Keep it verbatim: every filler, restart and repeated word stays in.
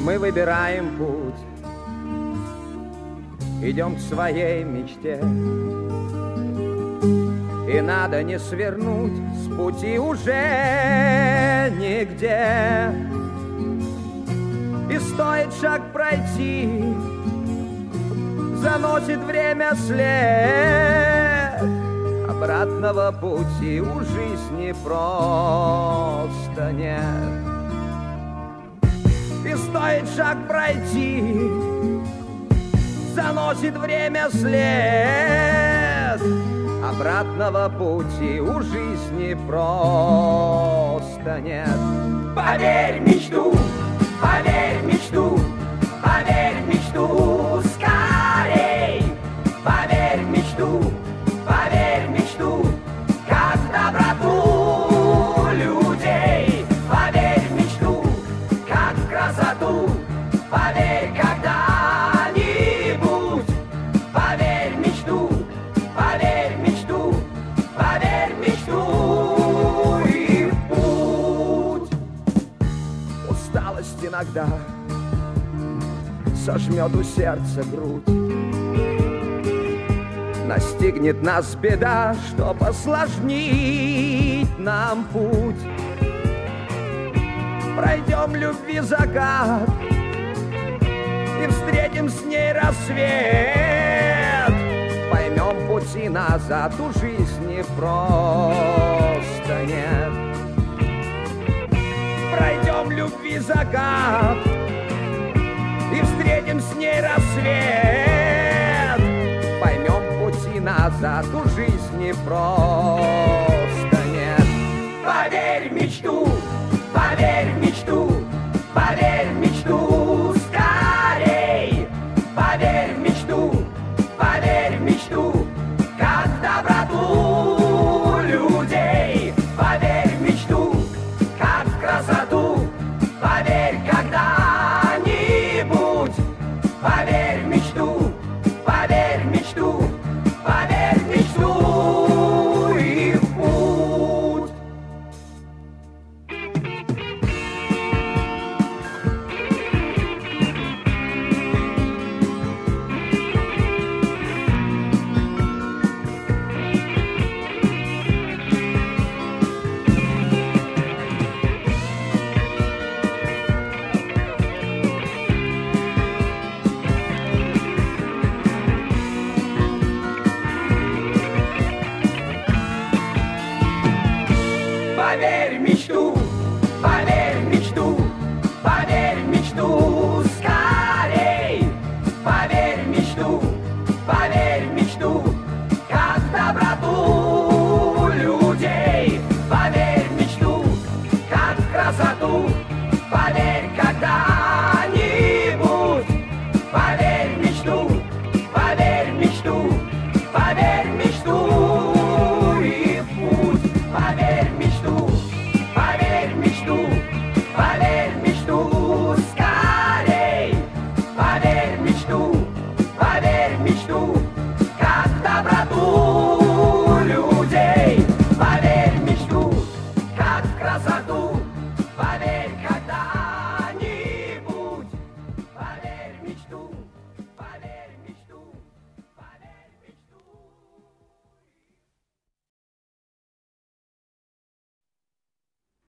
Мы выбираем путь, идем к своей мечте. И надо не свернуть с пути уже нигде. И стоит шаг пройти, заносит время след. Обратного пути у жизни просто нет. И стоит шаг пройти, заносит время след. Обратного пути у жизни просто нет. Поверь в мечту, поверь в мечту, поверь в мечту скорей. Поверь в мечту, поверь в мечту, как в доброту людей. Поверь в мечту, как в красоту, поверь когда-нибудь. Поверь в мечту, поверь в мечту, поверь в мечту и в путь. Усталость иногда сожмет у сердца грудь. Настигнет нас беда, чтоб осложнить нам путь. Пройдем любви закат и встретим с ней рассвет. Поймем пути назад у жизни просто нет. Пройдем любви закат и встретим с ней рассвет. Поймем пути назад у жизни просто нет. Поверь в мечту, поверь в мечту, поверь в мечту скорей. Поверь в мечту, поверь в мечту, как в доброту людей. Поверь в мечту, как в красоту, поверь когда-нибудь. Поверь в мечту, поверь в мечту, поверь в мечту и в путь. Поверь в мечту,